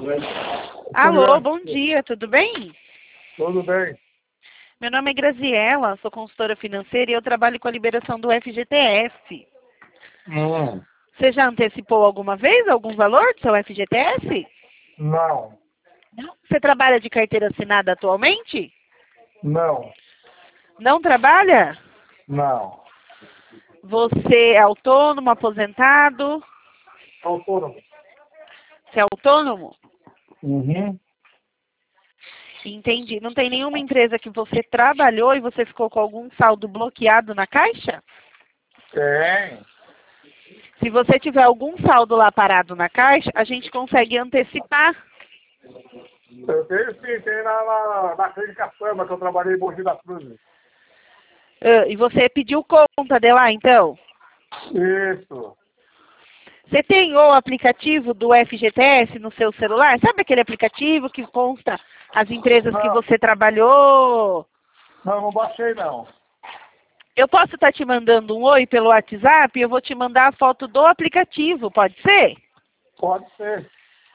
Alô, bom dia, tudo bem? Tudo bem? Meu nome é Graziela, sou consultora financeira e eu trabalho com a liberação do FGTS. Você já antecipou alguma vez algum valor do seu FGTS? Não. Não. Você trabalha de carteira assinada atualmente? Não. Não trabalha? Não. Você é autônomo, aposentado? Autônomo. Você é autônomo? Uhum. Entendi. Não tem nenhuma empresa que você trabalhou e você ficou com algum saldo bloqueado na caixa? Tem. Se você tiver algum saldo lá parado na caixa, a gente consegue antecipar. Eu tenho sim, tem na clínica Fama que eu trabalhei em Mogi das Cruzes. E você pediu conta de lá, então? Isso. Você tem o aplicativo do FGTS no seu celular? Sabe aquele aplicativo que consta as empresas que Não, você trabalhou? não baixei não. Eu posso estar te mandando um oi pelo WhatsApp e eu vou te mandar a foto do aplicativo, pode ser? Pode ser.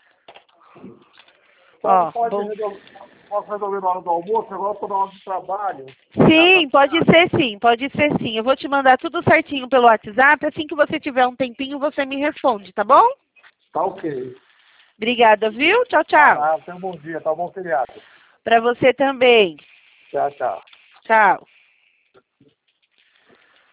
Ó, Pode bom. posso resolver na hora do almoço, agora eu estou na hora do trabalho. Sim, pode ser sim, pode ser sim. Eu vou te mandar tudo certinho pelo WhatsApp. Assim que você tiver um tempinho, você me responde, tá bom? Tá ok. Obrigada, viu? Tchau, tchau. Tenha um bom dia, tá um bom feriado. Para você também. Tchau, tchau. Tchau.